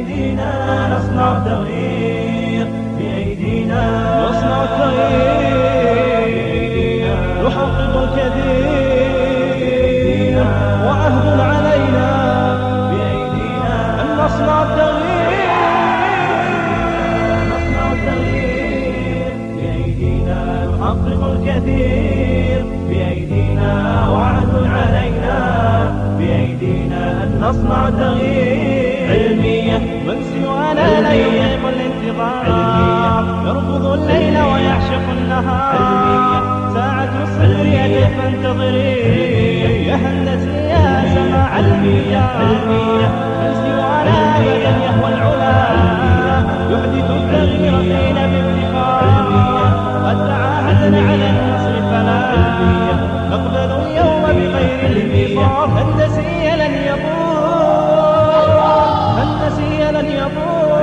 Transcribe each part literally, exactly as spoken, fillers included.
بأيدينا نصنع التغيير، بأيدينا نصنع التغيير، نحقق الكثير وعهد علينا بأيدينا أن نصنع التغيير، نصنع التغيير، بأيدينا نحقق الكثير، بأيدينا وعهد علينا، بأيدينا أن نصنع التغيير. علمية من سوانا لا يطيق الانتظار، يرفض الليل ويعشق النهار، ساعة الصبر أتت فانتظري يا هندسي يا سماع المياه. من سوانا أبدا يهوى العلا، يحدث التغيير فينا بافتخار، قد تعاهدنا على النصر فلا نقبل اليوم بغير الانتصار. هندسي لن يطول، هندسي لن يطول،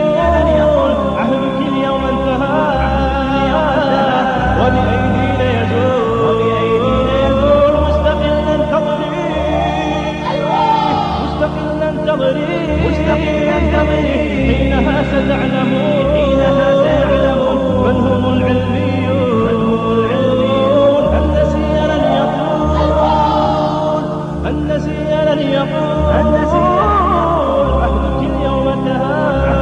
عهدك اليوم انتهى، وبأيدينا يزول، مستقلا تضري، مستقلا تضري، حينها ستعلمون من هم العلميون. هندسي لن يطول، هندسي لن يطول، عهدك اليوم انتهى،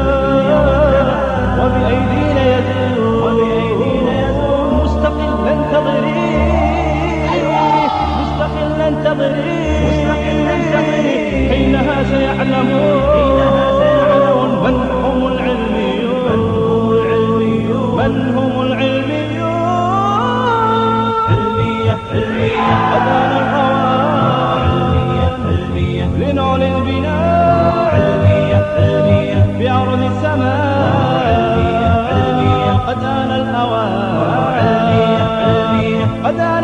وبأيدينا يزول، مستقلا تضري، مستقلا تضري، حينها سيعلمون من هم العلميون، من هم العلميون. علمية علمية أذان الأوان لنعلن البناء، علمية علمية بأرض السماء، قد آن الأوان، قد آن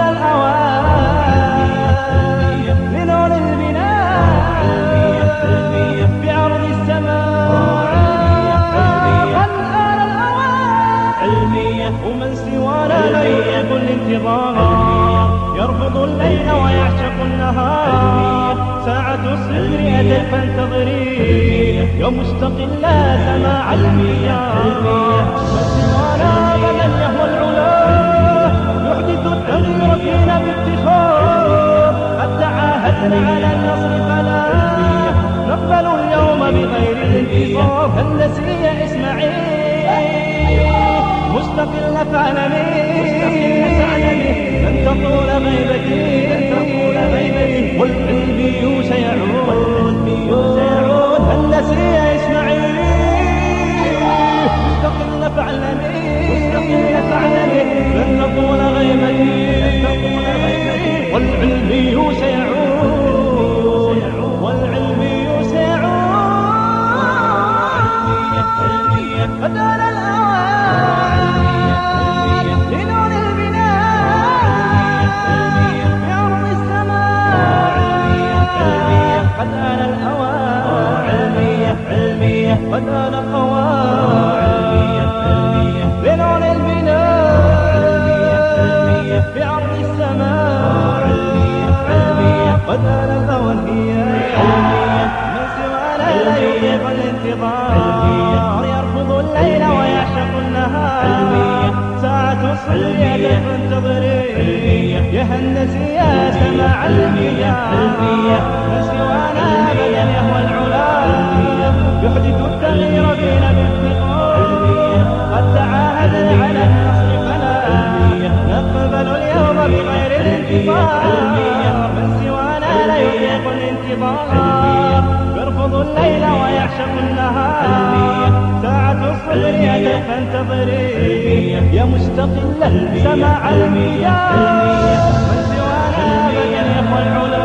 الأوان لنعلن البناء، بأرض السماء، قد آن الأوان. علمية ومن سوانا لا يطيق الانتظار، يرفض الليل ويعشق النهار، ساعة الصبر أتت فانتظري يا مستقلا سماع المياه. من سوانا أبدا يهوى العلا، يحدث التغيير فينا بافتخار، قد تعاهدنا على النصر فلا نقبل اليوم بغير الانتصار. هندسي يا إسماعيل، مستقل فعلني، لن تطول غيبتي، والعلمي سيعود، هندسي يا إسماعيل، مستقل فعلني، لن تطول غيبتي، والعلمي سيعود، والعلمي سيعود. قد آن الأوان لنعلن البناء، بأرض السماء، قد آن الأوان، قد آن الأوان لنعلن البناء، بأرض السماء، قد آن الأوان. من سوانا لا يطيق الانتظار، يرفض الليل ويعشق النهار، ساعة الصبر أتت فانتظري يا هندسي يا سماع المياه. من سوانا أبدا يهوى العلا، يحدث التغيير فينا بافتخار، قد تعاهدنا على النصر فلا نقبل اليوم بغير الانتصار. من سوانا لا يطيق الانتظار، يرفض الليل ويعشق النهار، ساعة الصبر أتت فانتظري يا مستقلا سماع المياه. من سوانا أبدا يهوى العلا،